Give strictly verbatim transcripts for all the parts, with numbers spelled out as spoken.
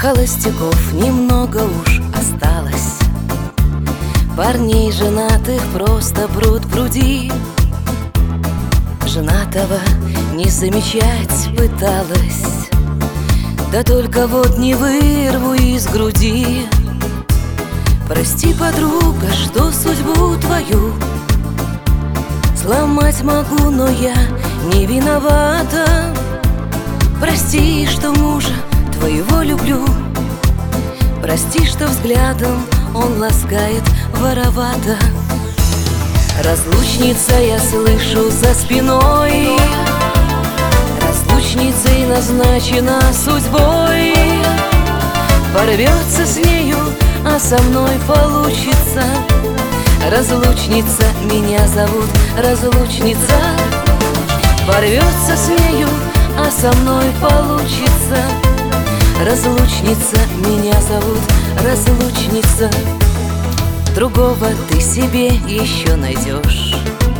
Холостяков немного уж осталось, парней женатых просто пруд пруди. Женатого не замечать пыталась, да только вот не вырву из груди. Прости, подруга, что судьбу твою сломать могу, но я не виновата. Прости, что мужа твоего люблю, прости, что взглядом он ласкает воровато. Разлучница, я слышу за спиной, разлучницей назначена судьбой. Порвется с нею, а со мной получится. Разлучница, меня зовут разлучница. Порвется с нею, а со мной получится. Разлучница, меня зовут разлучница. Другого ты себе еще найдешь,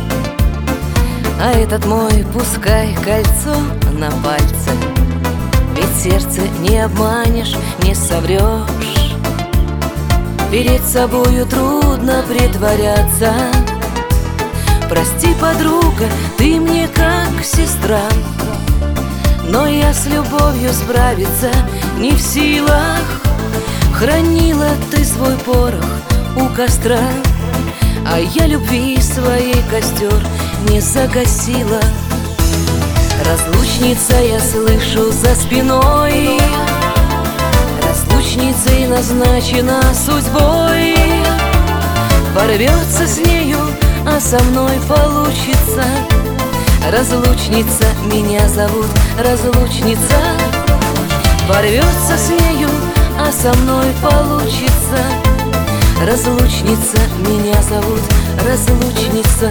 а этот мой пускай кольцо на пальце. Ведь сердце не обманешь, не соврешь. Перед собою трудно притворяться. Прости, подруга, ты мне как сестра, но я с любовью справиться не в силах. Хранила ты свой порох у костра, а я любви своей костер не загасила. Разлучница, я слышу за спиной, разлучницей назначена судьбой. Порвется с нею, а со мной получится. Разлучница, меня зовут разлучница. Порвется с нею, а со мной получится. Разлучница, меня зовут разлучница.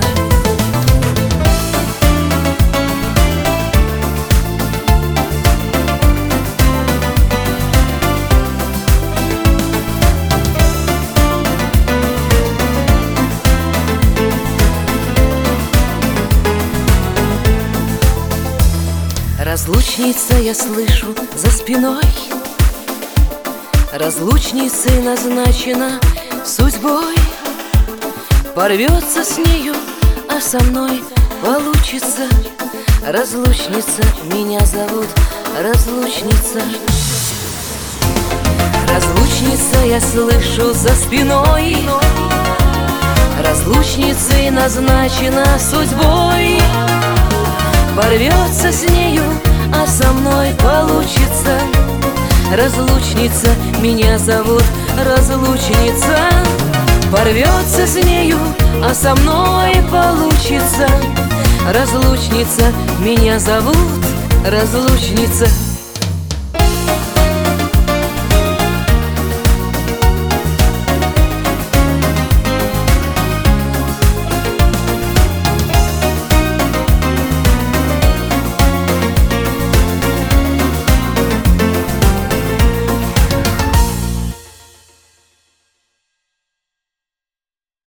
Разлучница, я слышу за спиной, разлучницей назначена судьбой. Порвется с нею, а со мной получится. Разлучница, меня зовут разлучница. Разлучница, я слышу за спиной, разлучницей назначена судьбой. Порвется с нею, а со мной получится. Разлучница, меня зовут разлучница. Порвется с нею, а со мной получится. Разлучница, меня зовут разлучница.